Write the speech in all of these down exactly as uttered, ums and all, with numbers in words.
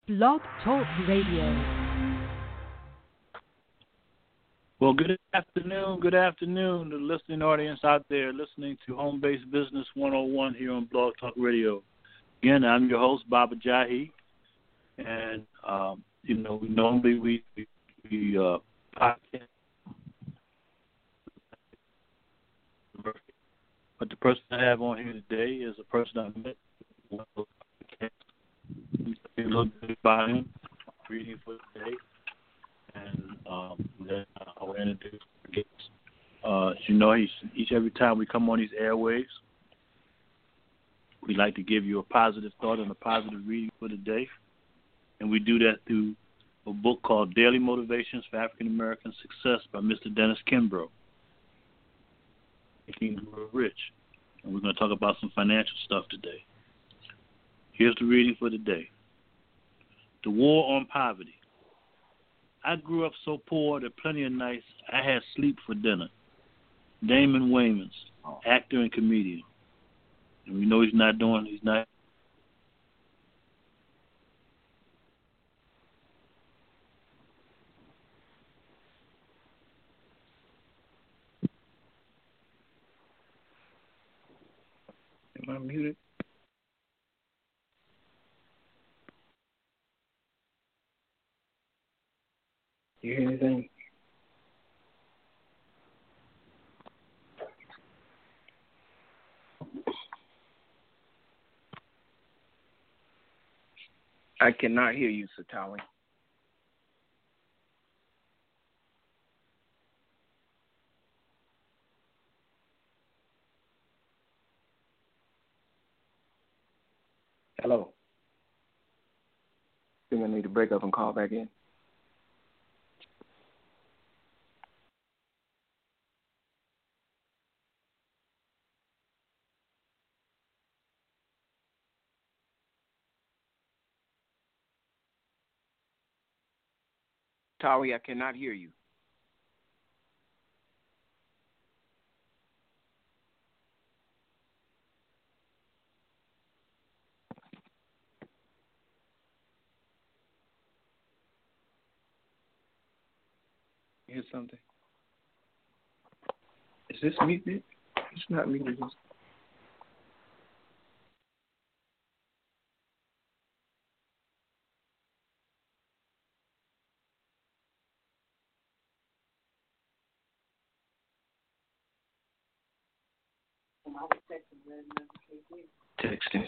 Blog Talk Radio. Well, good afternoon, good afternoon to the listening audience out there listening to Home Based Business one oh one here on Blog Talk Radio. Again, I'm your host, Baba Jahi, and, um, you know, normally we, we, we uh, podcast, but the person I have on here today is a person I met. A little bit about him, reading for today, and um, then I will introduce the guest. Uh, as you know, each, each every time we come on these airwaves, we like to give you a positive thought and a positive reading for the day, and we do that through a book called Daily Motivations for African American Success by Mister Dennis Kimbrough. Making the World Rich, and we're going to talk about some financial stuff today. Here's the reading for the day. The War on Poverty. I grew up so poor that plenty of nights I had sleep for dinner. Damon Wayans, actor and comedian. And we know he's not doing, he's not. Am I muted? You hear anything? I cannot hear you, Satawi. Hello. Think I need to break up and call back in? Tawi, I cannot hear you. Here's something. Is this muted? It's not muted. Texting.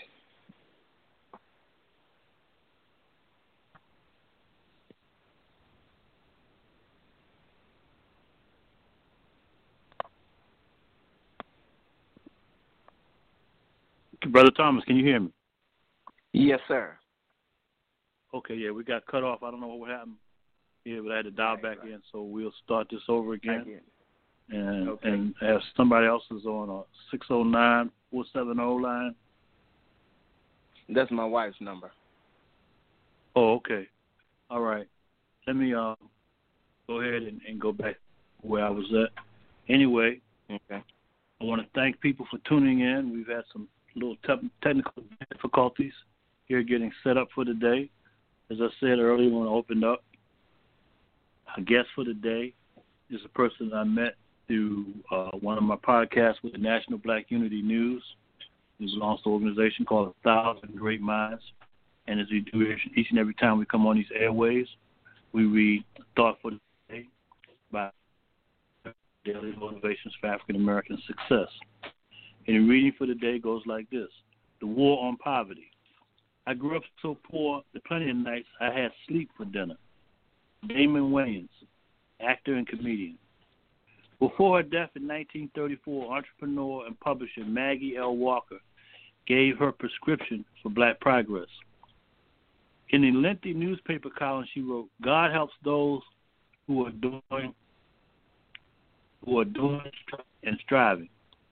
Brother Thomas, can you hear me? Yes, sir. Okay, yeah, we got cut off. I don't know what happened. Yeah, but I had to dial right, back right. in, so we'll start this over again. And okay. and as somebody else is on a six oh nine, four seven oh line. That's my wife's number. Oh, okay. All right. Let me uh, go ahead and, and go back where I was at. Anyway, okay. I want to thank people for tuning in. We've had some little te- technical difficulties here getting set up for the day. As I said earlier when I opened up, our guest for the day is a person I met through uh, one of my podcasts with the National Black Unity News. He belongs to an organization called A Thousand Great Minds. And as we do each and every time we come on these airways, we read Thought for the Day by Daily Motivations for African American Success. And the reading for the day goes like this. The War on Poverty. I grew up so poor that plenty of nights I had sleep for dinner. Damon Wayans, actor and comedian. Before her death in nineteen thirty-four, entrepreneur and publisher Maggie L. Walker gave her prescription for black progress. In a lengthy newspaper column, she wrote, God helps those who are doing who are doing and striving.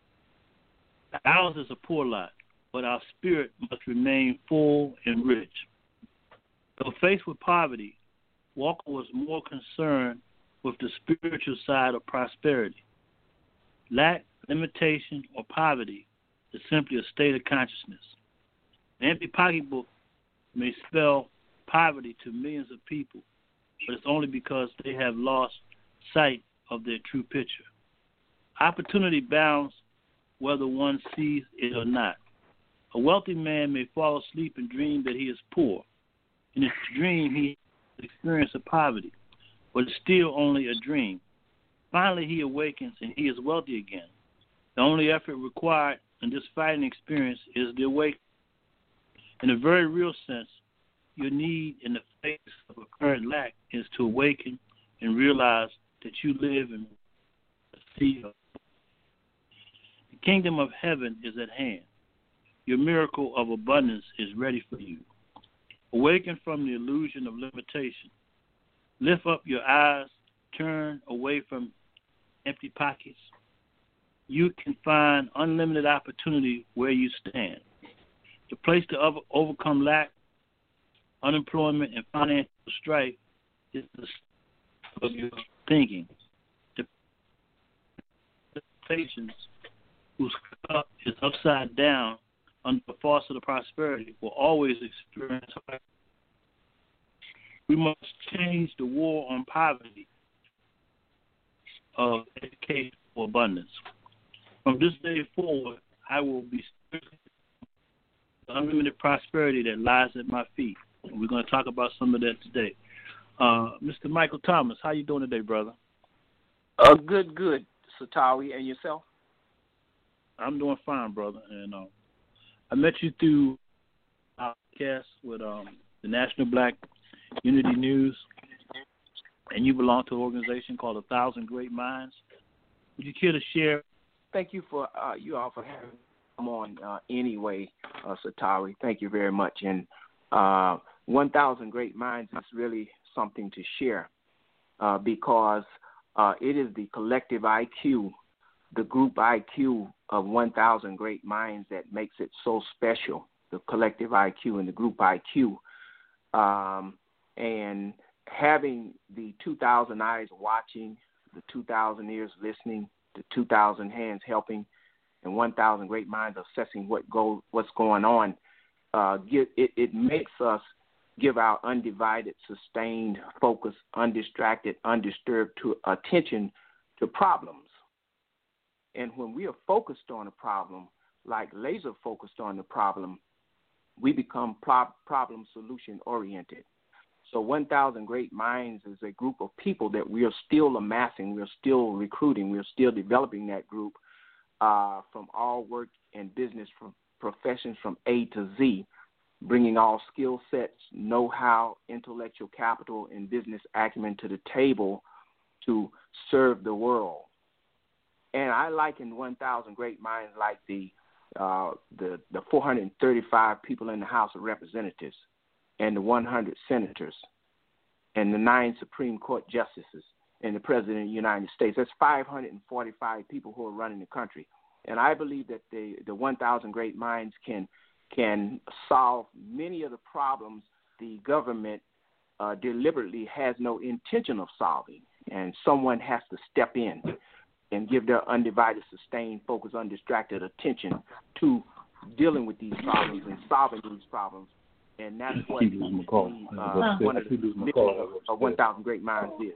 Ours is a poor lot, but our spirit must remain full and rich. Though faced with poverty, Walker was more concerned with the spiritual side of prosperity. Lack, limitation, or poverty is simply a state of consciousness. An empty pocketbook may spell poverty to millions of people, but it's only because they have lost sight of their true picture. Opportunity bounds whether one sees it or not. A wealthy man may fall asleep and dream that he is poor. In his dream, he has experience of poverty, but it's still only a dream. Finally, he awakens and he is wealthy again. The only effort required in this fighting experience is the awakening. In a very real sense, your need in the face of a current lack is to awaken and realize that you live in the sea of. The kingdom of heaven is at hand. Your miracle of abundance is ready for you. Awaken from the illusion of limitation. Lift up your eyes, turn away from empty pockets. You can find unlimited opportunity where you stand. The place to over- overcome lack, unemployment, and financial strife is the of your thinking. The patients whose cup is upside down under the faucet of prosperity will always experience life. We must change the war on poverty of education for abundance. From this day forward, I will be the unlimited prosperity that lies at my feet. And we're going to talk about some of that today. Uh, Mister Michael Thomas, how you doing today, brother? Uh, good, good, Satawi, and yourself? I'm doing fine, brother. And uh, I met you through our podcast with um, the National Black Unity News, and you belong to an organization called A Thousand Great Minds. Would you care to share? Thank you for uh, you all for having me on uh, anyway, uh, Satawi. Thank you very much. And uh, one thousand Great Minds is really something to share uh, because uh, it is the collective I Q, the group I Q of one thousand Great Minds that makes it so special, the collective I Q and the group I Q. Um, and having the two thousand eyes watching, the two thousand ears listening, the two thousand hands helping, and one thousand great minds assessing what go, what's going on, uh, get, it, it makes us give our undivided, sustained, focused, undistracted, undisturbed to attention to problems. And when we are focused on a problem, like laser focused on the problem, we become pro- problem solution oriented. So one thousand Great Minds is a group of people that we are still amassing, we are still recruiting, we are still developing that group uh, from all work and business from professions from A to Z, bringing all skill sets, know-how, intellectual capital, and business acumen to the table to serve the world. And I liken one thousand Great Minds like the uh, the, the four hundred thirty-five people in the House of Representatives and the one hundred senators and the nine Supreme Court justices and the President of the United States. That's five hundred forty-five people who are running the country. And I believe that the, the one thousand Great Minds can can solve many of the problems the government uh, deliberately has no intention of solving. And someone has to step in and give their undivided, sustained, focused, undistracted attention to dealing with these problems and solving these problems. And that's what the, uh, one of the missions of one thousand Great Minds is.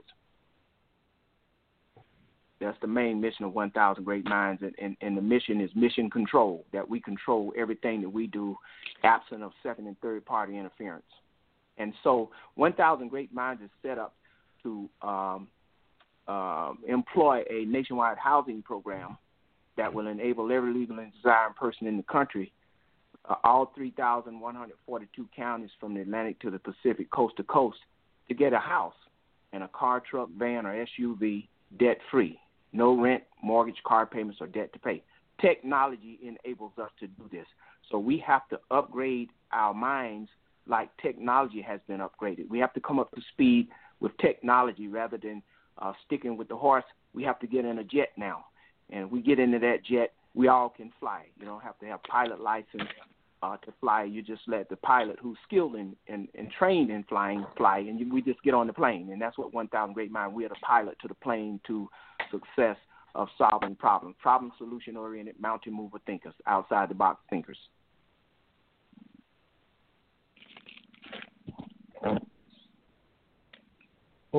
That's the main mission of one thousand Great Minds, and, and, and the mission is mission control, that we control everything that we do, absent of second and third party interference. And so one thousand Great Minds is set up to um, uh, employ a nationwide housing program that will enable every legal and desiring person in the country, uh, all three thousand one hundred forty-two counties from the Atlantic to the Pacific, coast to coast, to get a house and a car, truck, van, or S U V debt-free. No rent, mortgage, car payments, or debt to pay. Technology enables us to do this. So we have to upgrade our minds like technology has been upgraded. We have to come up to speed with technology rather than uh, sticking with the horse. We have to get in a jet now. And if we get into that jet, we all can fly. You don't have to have pilot license uh, to fly. You just let the pilot who's skilled in, in, and trained in flying fly, and you, we just get on the plane. And that's what one thousand Great Minds, we are the pilot to the plane to success of solving problems. Problem solution oriented, mountain mover thinkers, outside the box thinkers.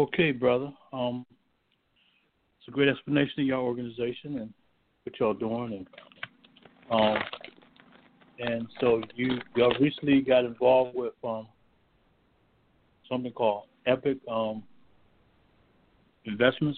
Okay, brother. Um, it's a great explanation of your organization and what y'all doing, and um, and so you y'all recently got involved with um something called Epic um Investments.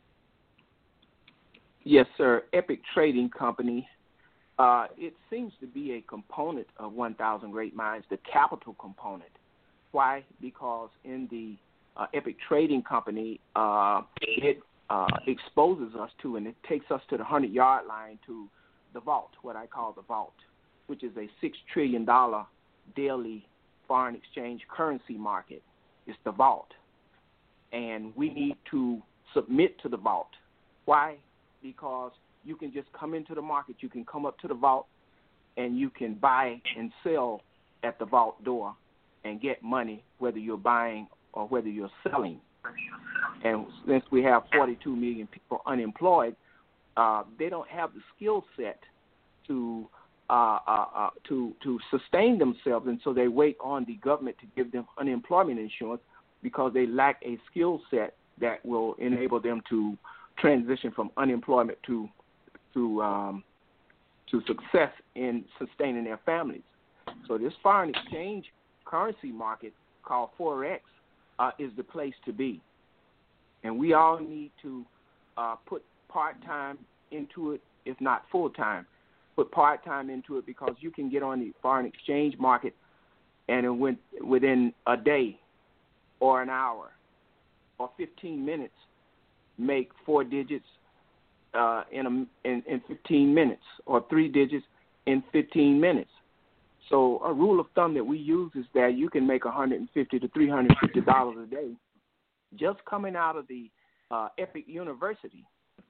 Yes, sir. Epic Trading Company. Uh, it seems to be a component of one thousand Great Minds, the capital component. Why? Because in the uh, Epic Trading Company, uh, it uh, exposes us to, and it takes us to the hundred-yard line to the vault, what I call the vault, which is a six trillion dollars daily foreign exchange currency market. It's the vault. And we need to submit to the vault. Why? Because you can just come into the market, you can come up to the vault, and you can buy and sell at the vault door and get money, whether you're buying or whether you're selling. And since we have forty-two million people unemployed, uh, they don't have the skill set to uh, uh, uh, to to sustain themselves, and so they wait on the government to give them unemployment insurance because they lack a skill set that will enable them to transition from unemployment to to um, to success in sustaining their families. So this foreign exchange currency market called Forex uh, is the place to be. And we all need to uh, put part-time into it, if not full-time. Put part-time into it because you can get on the foreign exchange market and it went within a day or an hour or fifteen minutes make four digits uh, in, a, in in fifteen minutes or three digits in fifteen minutes. So a rule of thumb that we use is that you can make one hundred fifty to three hundred fifty dollars a day just coming out of the uh, Epic University.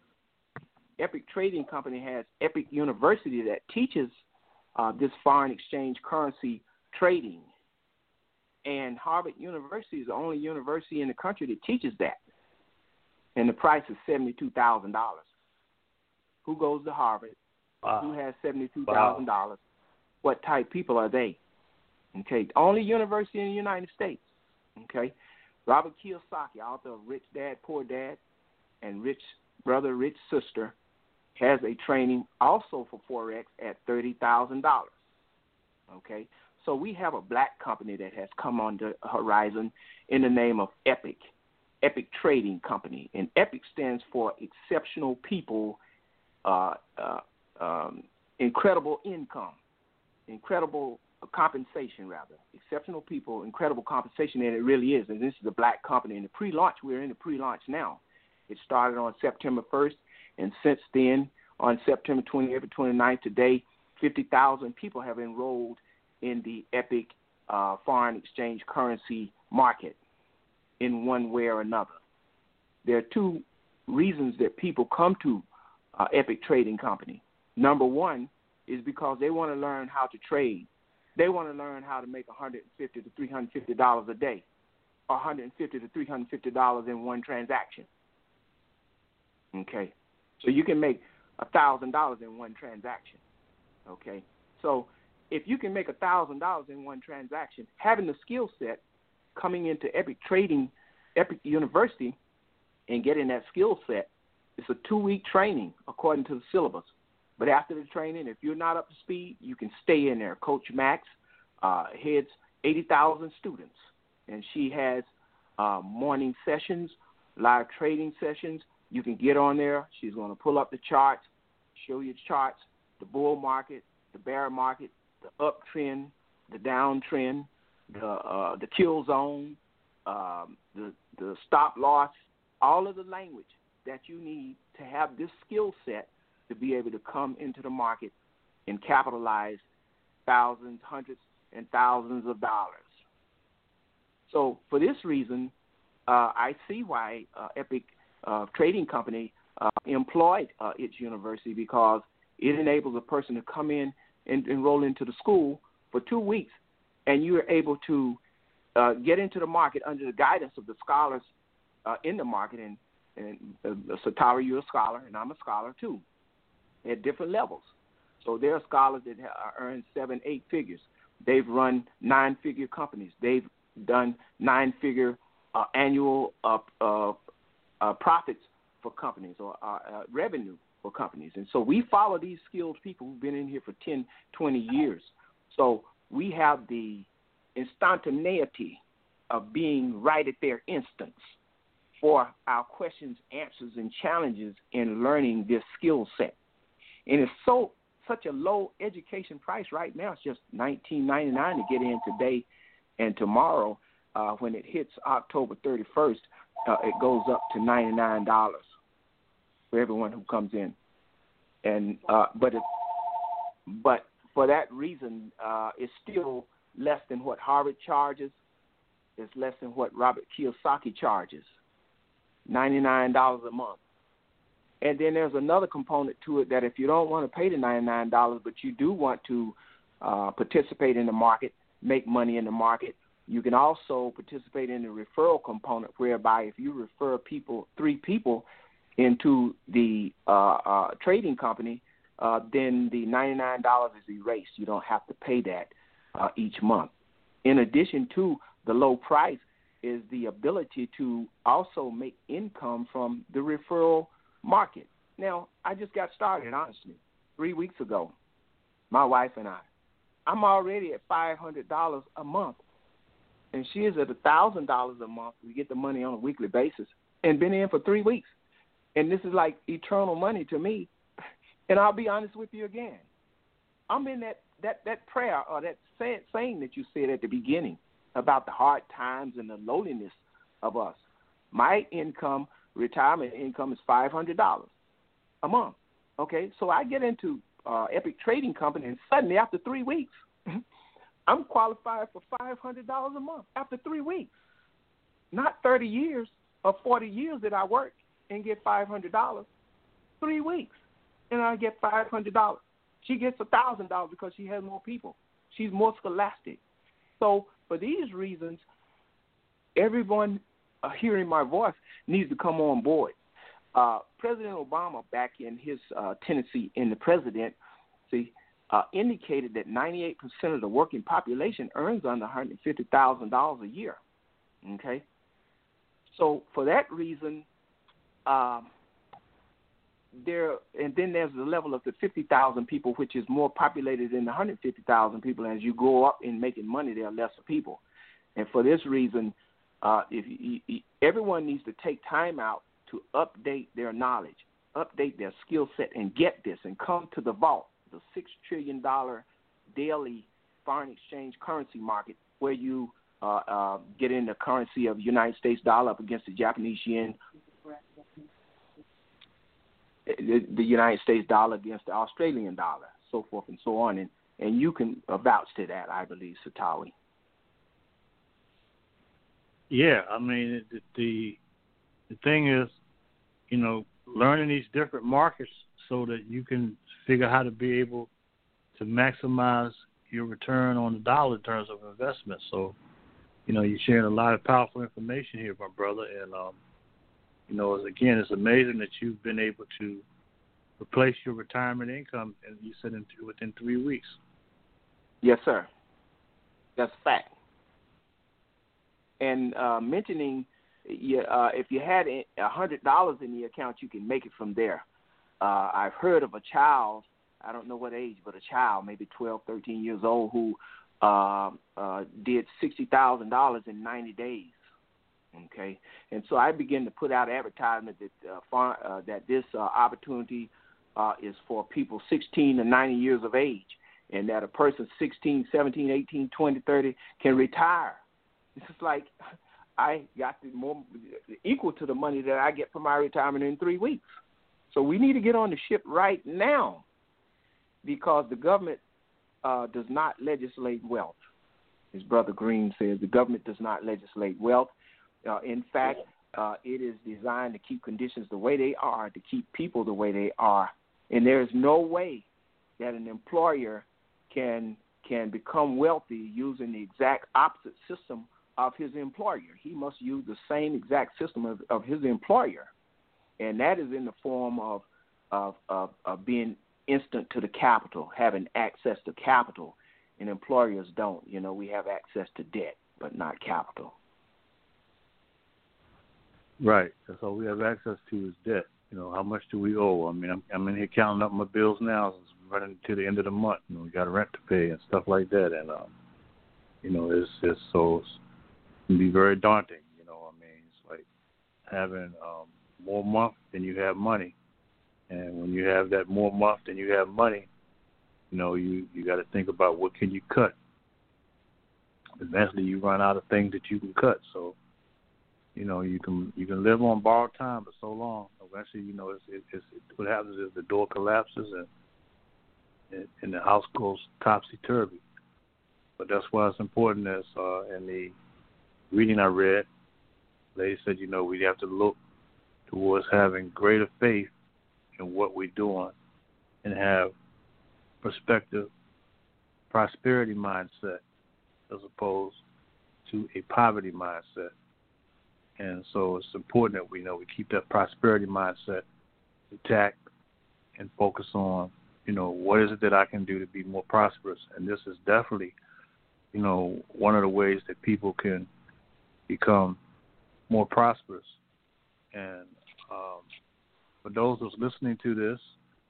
Epic Trading Company has Epic University that teaches uh, this foreign exchange currency trading. And Harvard University is the only university in the country that teaches that. And the price is seventy-two thousand dollars. Who goes to Harvard? Wow. Who has seventy-two thousand dollars? Wow. What type people are they? Okay, only university in the United States. Okay, Robert Kiyosaki, author of Rich Dad, Poor Dad, and Rich Brother, Rich Sister, has a training also for Forex at thirty thousand dollars. Okay, so we have a black company that has come on the horizon in the name of Epic, Epic Trading Company. And Epic stands for Exceptional People, uh, uh, um, Incredible Income, Incredible Compensation, rather. Exceptional People, Incredible Compensation, and it really is. And this is a black company. In the pre-launch, we're in the pre-launch now. It started on September first, and since then, on September twenty-eighth or twenty-ninth, today, fifty thousand people have enrolled in the Epic uh, foreign exchange currency market in one way or another. There are two reasons that people come to uh, Epic Trading Company. Number one is because they want to learn how to trade. They want to learn how to make one hundred fifty to three hundred fifty dollars a day, or one hundred fifty to three hundred fifty dollars in one transaction. Okay, so you can make one thousand dollars in one transaction. Okay, so if you can make one thousand dollars in one transaction, having the skill set, coming into Epic Trading, Epic University, and getting that skill set, it's a two-week training according to the syllabus. But after the training, if you're not up to speed, you can stay in there. Coach Max uh, heads eighty thousand students, and she has uh, morning sessions, live trading sessions. You can get on there. She's going to pull up the charts, show you the charts, the bull market, the bear market, the uptrend, the downtrend, the uh, the kill zone, um, the the stop loss, all of the language that you need to have this skill set to be able to come into the market and capitalize thousands, hundreds, and thousands of dollars. So for this reason, uh, I see why uh, Epic uh, Trading Company uh, employed uh, its university, because it enables a person to come in and enroll into the school for two weeks, and you are able to uh, get into the market under the guidance of the scholars uh, in the market. And, and uh, Satari, you're a scholar, and I'm a scholar too, at different levels. So there are scholars that have earned seven, eight figures. They've run nine-figure companies. They've done nine-figure uh, annual uh, uh, uh, profits for companies or uh, uh, revenue for companies. And so we follow these skilled people who've been in here for ten, twenty years. So we have the instantaneity of being right at their instance for our questions, answers, and challenges in learning this skill set. And it's so such a low education price right now. It's just nineteen ninety-nine to get in today and tomorrow. Uh, when it hits October thirty-first, uh, it goes up to ninety-nine dollars for everyone who comes in. And uh, but it, but for that reason, uh, it's still less than what Harvard charges. It's less than what Robert Kiyosaki charges, ninety-nine dollars a month. And then there's another component to it that if you don't want to pay the ninety-nine dollars, but you do want to uh, participate in the market, make money in the market, you can also participate in the referral component, whereby if you refer people, three people into the uh, uh, trading company, uh, then the ninety-nine dollars is erased. You don't have to pay that uh, each month. In addition to the low price is the ability to also make income from the referral market. Now, I just got started, honestly, three weeks ago, my wife and I. I'm already at five hundred dollars a month, and she is at one thousand dollars a month. We get the money on a weekly basis and been in for three weeks. And this is like eternal money to me. And I'll be honest with you again. I'm in that, that, that prayer or that say, saying that you said at the beginning about the hard times and the lowliness of us. My income, retirement income, is five hundred dollars a month. Okay, so I get into uh, Epic Trading Company, and suddenly after three weeks, I'm qualified for five hundred dollars a month after three weeks. Not thirty years or forty years that I work and get five hundred dollars. Three weeks, and I get five hundred dollars. She gets one thousand dollars because she has more people. She's more scholastic. So for these reasons, everyone uh, hearing my voice needs to come on board. Uh, President Obama, back in his uh, tendency in the president, see, uh, indicated that ninety-eight percent of the working population earns under one hundred fifty thousand dollars a year. Okay? So for that reason, um, there, and then there's the level of the fifty thousand people, which is more populated than the one hundred fifty thousand people. As you go up in making money, there are lesser people. And for this reason, uh, if you, you, everyone needs to take time out to update their knowledge, update their skill set, and get this, and come to the vault, the six trillion dollars daily foreign exchange currency market, where you uh, uh, get in the currency of the United States dollar up against the Japanese yen, the, the United States dollar against the Australian dollar, so forth and so on. And, and you can uh, vouch to that, I believe, Satawi. Yeah, I mean, the, the the thing is, you know, learning these different markets so that you can figure how to be able to maximize your return on the dollar in terms of investment. So, you know, you're sharing a lot of powerful information here, my brother. And, um, you know, again, it's amazing that you've been able to replace your retirement income, and you said in, within three weeks. Yes, sir. That's a fact. And uh, mentioning, you, uh, if you had one hundred dollars in the account, you can make it from there. Uh, I've heard of a child, I don't know what age, but a child, maybe twelve, thirteen years old, who uh, uh, did sixty thousand dollars in ninety days. Okay, and so I began to put out advertisement that uh, far, uh, that this uh, opportunity uh, is for people sixteen to ninety years of age, and that a person sixteen, seventeen, eighteen, twenty, thirty can retire. It's like I got the more equal to the money that I get from my retirement in three weeks. So we need to get on the ship right now, because the government uh, does not legislate wealth. As Brother Green says, the government does not legislate wealth. Uh, in fact, uh, it is designed to keep conditions the way they are, to keep people the way they are. And there is no way that an employer can can become wealthy using the exact opposite system of his employer. He must use the same exact system of, of his employer, and that is in the form of, of of of being instant to the capital, having access to capital, and employers don't. You know, we have access to debt, but not capital. Right. That's all we have access to is debt. You know, how much do we owe? I mean, I'm, I'm in here counting up my bills now. It's running to the end of the month. You know, we got rent to pay and stuff like that. And, um, you know, it's just so it's, it can be very daunting. You know, I mean, it's like having um, more month than you have money. And when you have that more month than you have money, you know, you, you got to think about what can you cut. Eventually you run out of things that you can cut. So, you know, you can you can live on borrowed time for so long. Eventually, you know, it's, it's, it's, what happens is the door collapses and, and and the house goes topsy-turvy. But that's why it's important, as uh, in the reading I read, the lady said, you know, we have to look towards having greater faith in what we're doing and have perspective, prosperity mindset as opposed to a poverty mindset. And so it's important that we know we keep that prosperity mindset intact and focus on, you know, what is it that I can do to be more prosperous. And this is definitely, you know, one of the ways that people can become more prosperous. And um, for those who's listening to this,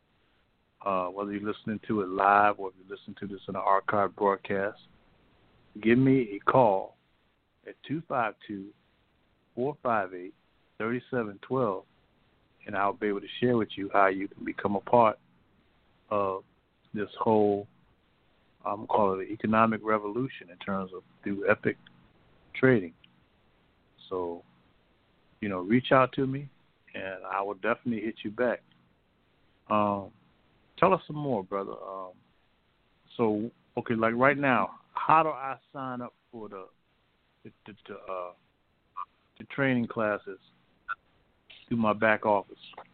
uh, whether you're listening to it live or if you're listening to this in an archived broadcast, give me a call at two five two, four five eight, three seven one two, and I'll be able to share with you how you can become a part of this whole, I'm going to call it the economic revolution in terms of through epic trading. So, you know, reach out to me, and I will definitely hit you back. Um, tell us some more, brother. Um, so, okay, like right now, how do I sign up for the the, the, the uh, the training classes through my back office?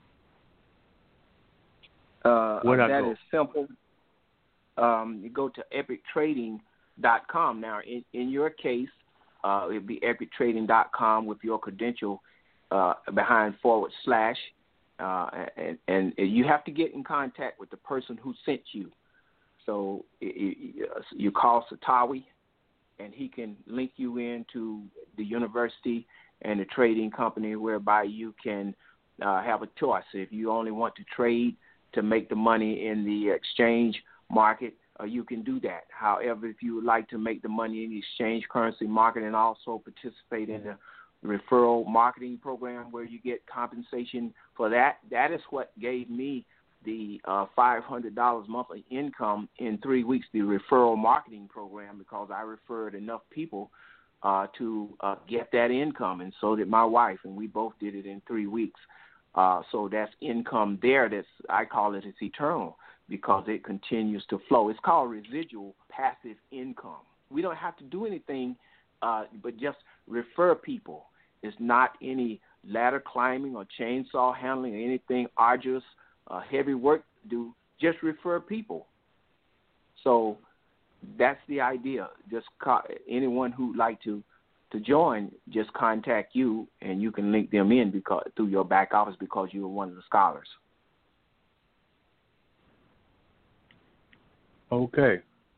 Uh, Where'd I that go? is simple. Um, you go to epic trading dot com. Now, in, in your case, uh, it would be epic trading dot com with your credential uh, behind forward slash. Uh, and, and you have to get in contact with the person who sent you. So you, you call Satawi, and he can link you into the university and the trading company whereby you can uh, have a choice. If you only want to trade to make the money in the exchange market, uh, you can do that. However, if you would like to make the money in the exchange currency market and also participate in the referral marketing program where you get compensation for that, that is what gave me the uh, five hundred dollars monthly income in three weeks, the referral marketing program, because I referred enough people uh, to uh, get that income, and so did my wife, and we both did it in three weeks. Uh, so that's income there. That's, I call it, it's eternal because it continues to flow. It's called residual passive income. We don't have to do anything uh, but just refer people. It's not any ladder climbing or chainsaw handling or anything arduous, uh, heavy work to do. Just refer people. So that's the idea. Just co- anyone who'd like to to join, just contact you, and you can link them in because through your back office because you are one of the scholars. Okay.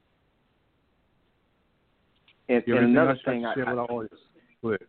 And, and another thing, I, I, I always, go ahead.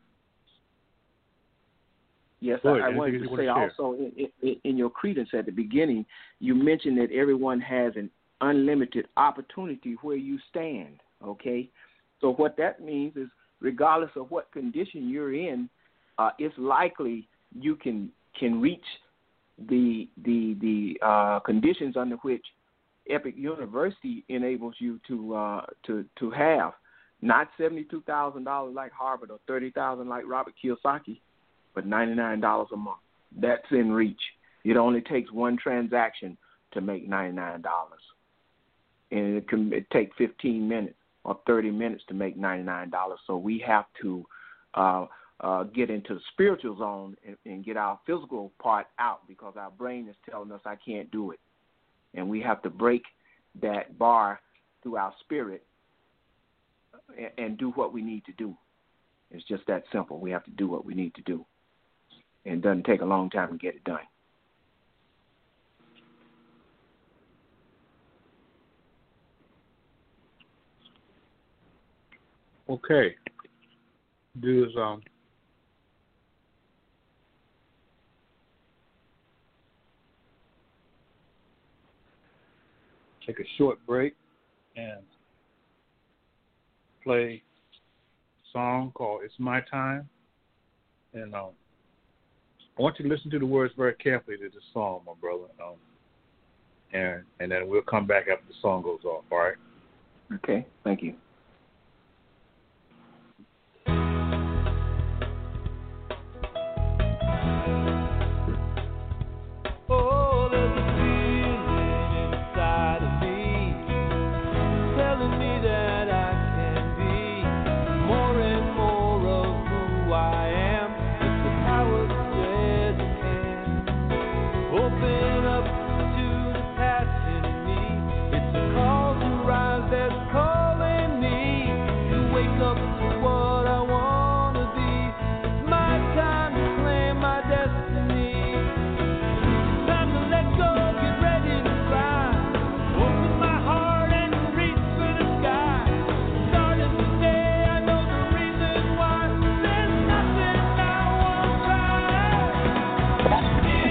Yes, Go ahead. I, I wanted to say to also in, in, in your credence at the beginning, you mentioned that everyone has an unlimited opportunity where you stand, okay? So what that means is regardless of what condition you're in, uh, it's likely you can can reach the the the uh, conditions under which Epic University enables you to uh, to to have. Not seventy-two thousand dollars like Harvard or thirty thousand dollars like Robert Kiyosaki, but ninety-nine dollars a month. That's in reach. It only takes one transaction to make ninety-nine dollars. And it can it take fifteen minutes or thirty minutes to make ninety-nine dollars. So we have to uh, uh, get into the spiritual zone and, and get our physical part out because our brain is telling us I can't do it. And we have to break that bar through our spirit and, and do what we need to do. It's just that simple. We have to do what we need to do. And it doesn't take a long time to get it done. Okay. Do is um take a short break and play a song called It's My Time. And um, I want you to listen to the words very carefully to this song, my brother. Um, and, and then we'll come back after the song goes off, all right? Okay, thank you. Oh, there's a feeling inside of me telling me that I can be more and more of who I am. It's the power that says I can. Open up to the passion in me. It's a call to rise that's calling me to wake up to what I want to be. It's my time to claim my destiny. Time to let go, get ready to fly. Open my heart and reach for the sky. Starting today, I know the reason why. There's nothing I won't try. It's my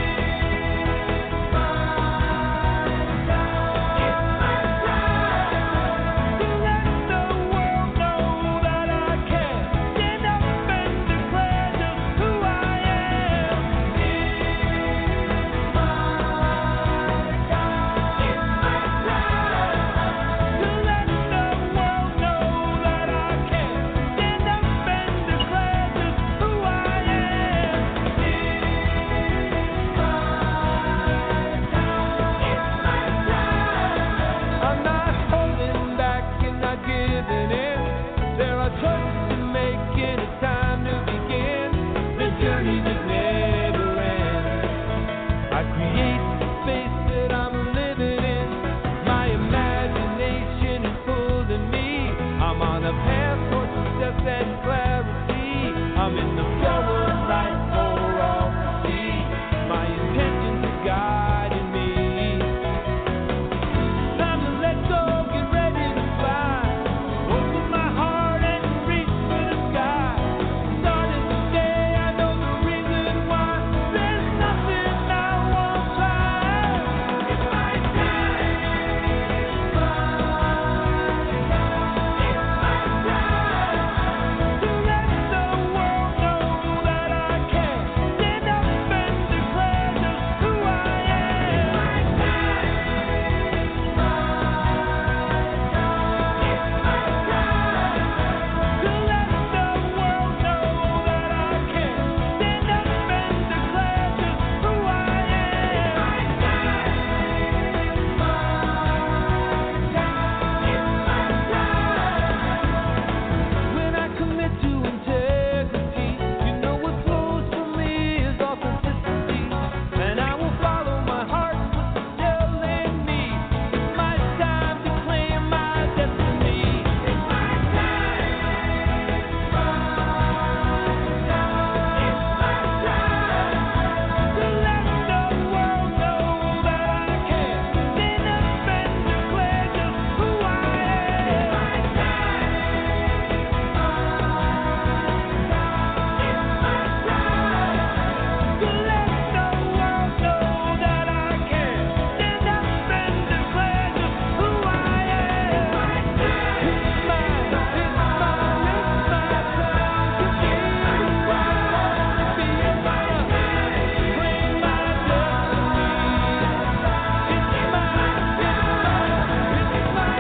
time. To let the world know that I can stand up and declare just who I am. It's my to let the world know that I can stand up and declare just who I am. I'm not holding back and not giving in. There are choices to make and it's time to begin. The journey that never ends. I create the space that I'm living in. My imagination is pulling me. I'm on a path towards success and clarity. I'm in the flow of life for all to see. My intentions are guiding me. Time to let go, get ready to fly. Open my heart and reach for the sky. Starting today, I know the reason why. There's nothing I won't try. It's my time. It's my time. To let the world know that I can stand up and declare just who I am. It's my time. To let the world know that I can stand up and declare just who I am. It's my time. When I commit to integrity, you know what flows from me is authenticity. And I will follow my heart, what's telling me. It's my time to claim my destiny. It's my time. It's my time. To let the world know that I can stand up and declare just who I am. It's my time. To let the world know that I can stand up and declare just who I am. It's my time. It's my, it's my, it's my time to be who I want to be. It's my time. Claim my destiny. It's my, it's my, it's my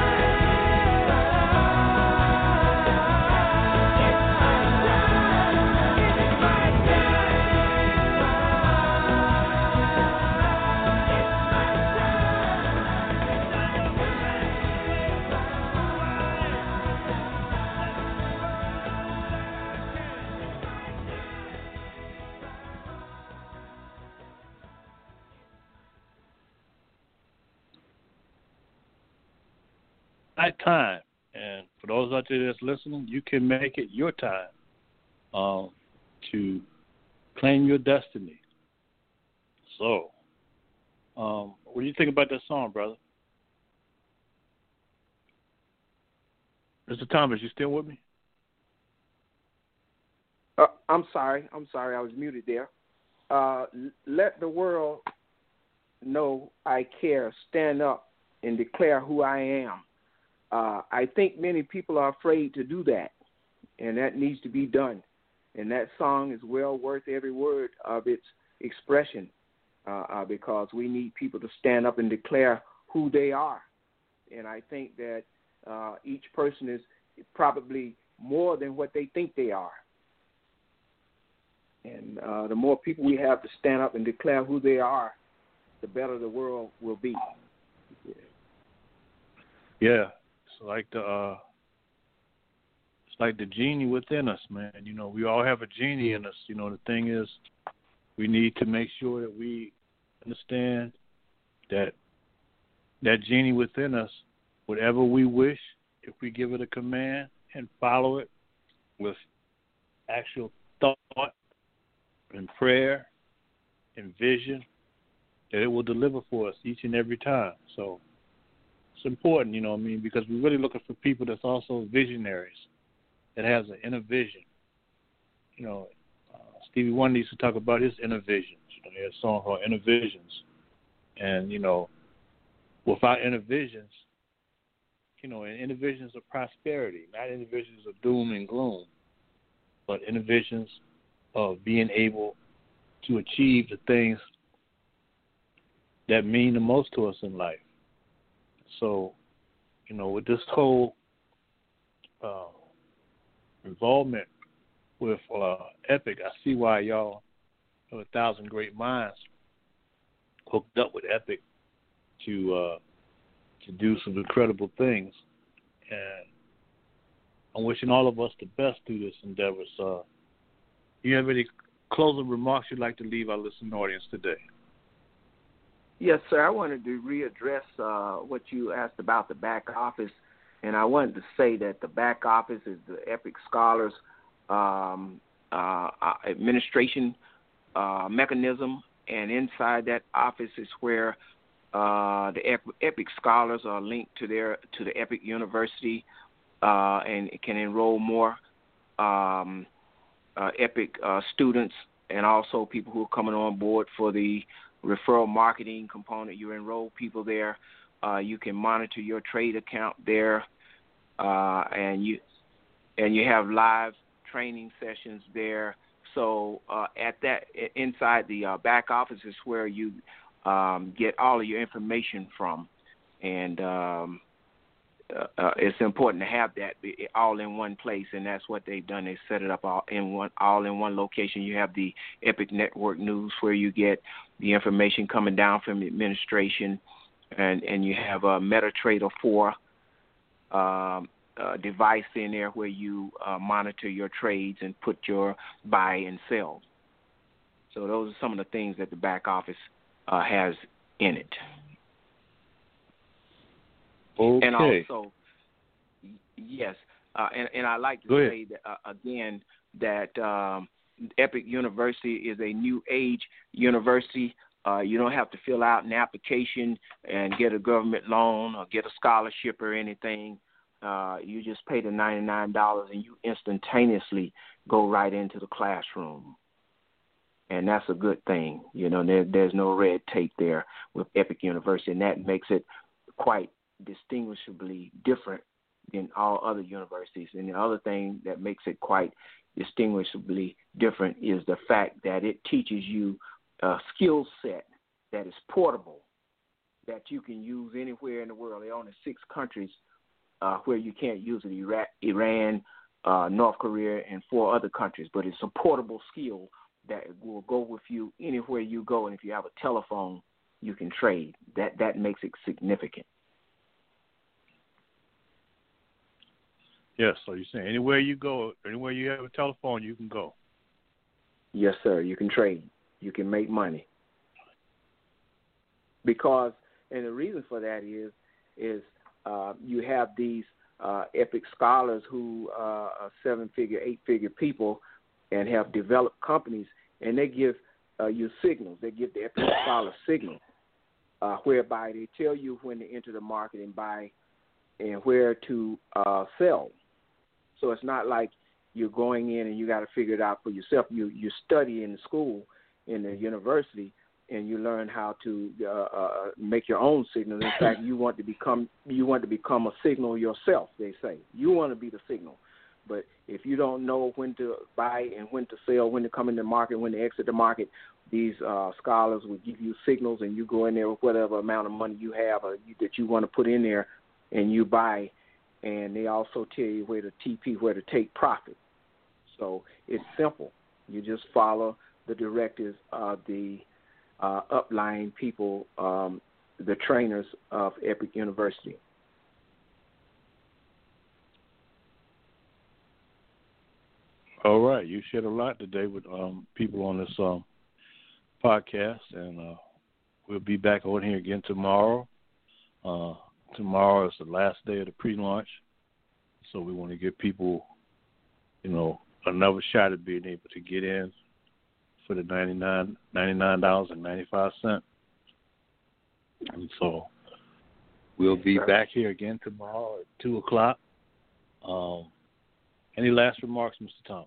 That time. And for those out there that's listening, you can make it your time um, to claim your destiny. So, um, what do you think about that song, brother? Mister Thomas, you still with me? Uh, I'm sorry. I'm sorry. I was muted there. Uh, let the world know I care. Stand up and declare who I am. Uh, I think many people are afraid to do that, and that needs to be done. And that song is well worth every word of its expression uh, uh, because we need people to stand up and declare who they are. And I think that uh, each person is probably more than what they think they are. And uh, the more people we have to stand up and declare who they are, the better the world will be. Yeah, yeah. It's like the uh, it's like the genie within us, man. You know, we all have a genie in us. You know, the thing is, we need to make sure that we understand that that genie within us, whatever we wish, if we give it a command and follow it with actual thought and prayer and vision, that it will deliver for us each and every time. So it's important, you know what I mean, because we're really looking for people that's also visionaries, that has an inner vision. You know, uh, Stevie Wonder used to talk about his inner visions. You know, he had a song called Inner Visions. And, you know, without inner visions, you know, and inner visions of prosperity, not inner visions of doom and gloom, but inner visions of being able to achieve the things that mean the most to us in life. So, you know, with this whole uh, involvement with uh, Epic, I see why y'all, a thousand great minds, hooked up with Epic to uh, to do some incredible things. And I'm wishing all of us the best through this endeavor. So, you have any closing remarks you'd like to leave our listening audience today? Yes, sir. I wanted to readdress uh, what you asked about the back office, and I wanted to say that the back office is the Epic Scholars um, uh, administration uh, mechanism, and inside that office is where uh, the Epic Scholars are linked to their to the Epic University uh, and can enroll more um, uh, Epic uh, students, and also people who are coming on board for the referral marketing component. You enroll people there. Uh, you can monitor your trade account there, uh, and you and you have live training sessions there. So uh, at that inside the uh, back office is where you um, get all of your information from, and um, uh, uh, it's important to have that all in one place, and that's what they've done. They set it up all in one, all in one location. You have the Epic Network News where you get the information coming down from the administration, and, and you have a MetaTrader four um, uh, device in there where you uh, monitor your trades and put your buy and sell. So those are some of the things that the back office uh, has in it. Okay. And also, yes, uh, and, and I like to Go say that, uh, again that um, Epic University is a new age university. Uh, you don't have to fill out an application and get a government loan or get a scholarship or anything. Uh, you just pay the ninety-nine dollars and you instantaneously go right into the classroom. And that's a good thing. You know, there, there's no red tape there with Epic University, and that makes it quite distinguishably different than all other universities. And the other thing that makes it quite distinguishably different is the fact that it teaches you a skill set that is portable, that you can use anywhere in the world. There are only six countries uh, where you can't use it: Iraq, Iran, uh, North Korea, and four other countries. But it's a portable skill that will go with you anywhere you go. And if you have a telephone, you can trade. That that makes it significant. Yes, so you're saying anywhere you go, anywhere you have a telephone, you can go. Yes, sir. You can trade. You can make money. Because, and the reason for that is, is uh, you have these uh, Epic Scholars who uh, are seven-figure, eight-figure people and have developed companies, and they give uh, you signals. They give the Epic Scholar signals, uh, whereby they tell you when to enter the market and buy and where to uh, sell. So it's not like you're going in and you got to figure it out for yourself. You you study in the school, in the university, and you learn how to uh, uh, make your own signal. In fact, you want to become you want to become a signal yourself. They say you want to be the signal, but if you don't know when to buy and when to sell, when to come in the market, when to exit the market, these uh, scholars will give you signals, and you go in there with whatever amount of money you have or you, that you want to put in there, and you buy. And they also tell you where to T P, where to take profit. So it's simple. You just follow the directives of the uh, upline people, um, the trainers of Epic University. All right. You shared a lot today with um, people on this um, podcast, and uh, we'll be back on here again tomorrow. Uh, tomorrow is the last day of the pre-launch, so we want to give people, you know, another shot at being able to get in for the ninety-nine dollars and ninety-five cents. And so we'll be back here again tomorrow at two o'clock. Um, any last remarks, Mister Thomas?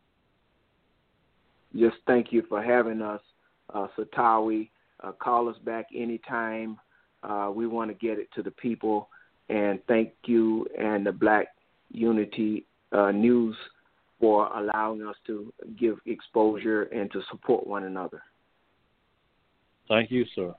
Just thank you for having us, uh, Satawi. Uh, call us back anytime. Uh, we want to get it to the people. And thank you and the Black Unity uh, News for allowing us to give exposure and to support one another. Thank you, sir.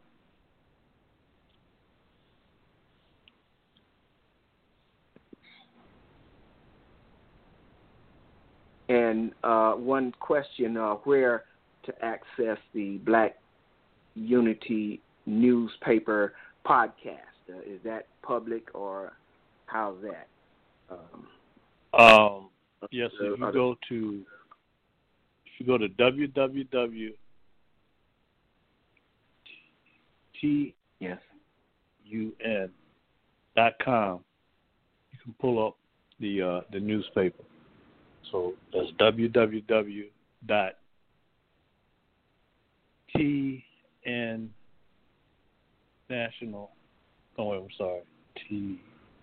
And uh, one question, uh, where to access the Black Unity Newspaper podcast? Uh, is that public or how's that? Um, um, yes, uh, if you go to if you go to w w w dot t u n dot com, you can pull up the uh, the newspaper. So that's w w w dot t n national. Oh, I'm sorry. T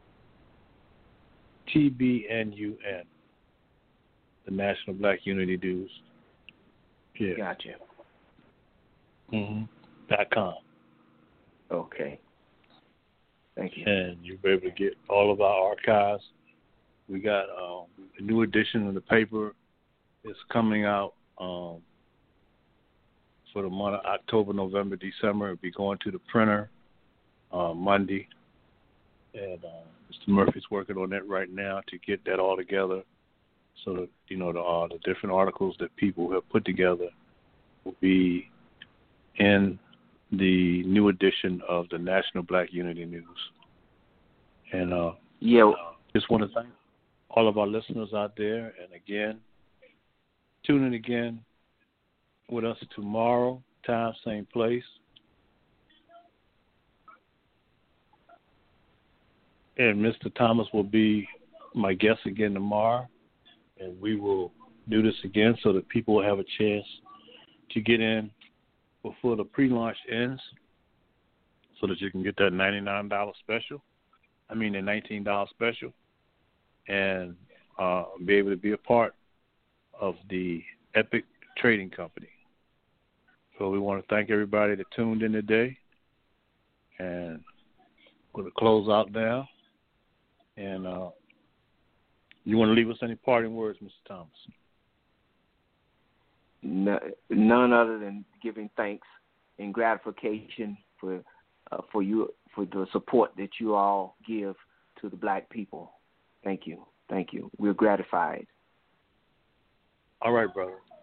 T B N U N, the National Black Unity News. Yeah. Gotcha. Mm-hmm. Dot com. Okay. Thank you. And you'll be able to get all of our archives. We got um, a new edition of the paper is coming out um, for the month of October, November, December. It'll be going to the printer uh, Monday. And uh, Mister Murphy's working on that right now to get that all together so that, you know, the, uh, the different articles that people have put together will be in the new edition of the National Black Unity News. And uh, yeah. uh, just want to thank all of our listeners out there. And again, tune in again with us tomorrow, time, same place. And Mister Thomas will be my guest again tomorrow. And we will do this again so that people will have a chance to get in before the pre-launch ends so that you can get that ninety-nine dollars special. I mean, the nineteen dollars special. And uh, be able to be a part of the Epic Trading Company. So we want to thank everybody that tuned in today. And we're going to close out now. And uh, you want to leave us any parting words, Mister Thomas? No, none other than giving thanks and gratification for uh, for you for the support that you all give to the Black people. Thank you. Thank you. We're gratified. All right, brother.